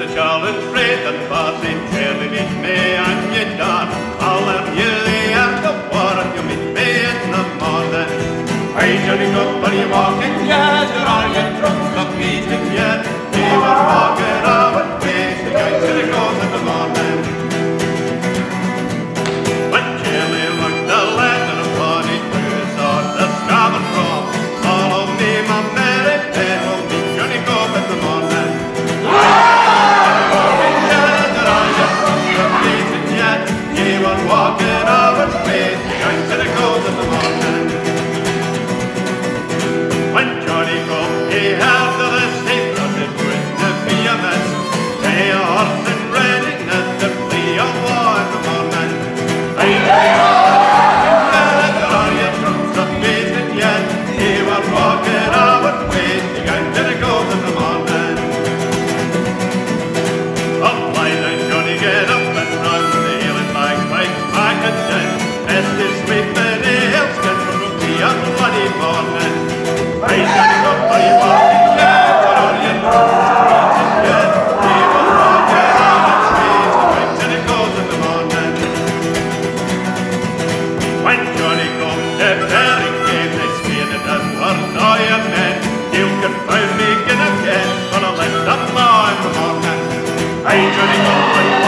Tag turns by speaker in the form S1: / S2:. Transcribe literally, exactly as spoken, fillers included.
S1: Charles Fred and Barty, Charlie meet me and you done. I'll have you at the water, you meet me in the morning. Hey Johnny, go, are you walking yet? Or are you drunk, not eating yet? We were walking our ways to go to the goals in the morning. When Charlie looked the letter upon it, who saw the scarlet from? Follow me, my merry men, we'll meet Johnny go in the morning. Walking our way, going to the goals in the morning. When Johnny come, he held to the steep, but it wouldn't be a mess. They are hot and ready, not to flee on war in the morning. Hey, hey, oh, are you drunk, not beaten yet? He was walking our way, going to the goals in the morning. Up line and Johnny get up and run, the hill and back, back, back and then. As this sweep in the hills get from the bloody morning. Hey, Johnny, go, are you walking yet? Or are you drunk yet? He was walking on the streets, going to the goals in the morning. When Johnny come, the bearing game, they speared it and were dying men. You can find me again again, but I'll let them know in the morning. Hey, Johnny, go, are you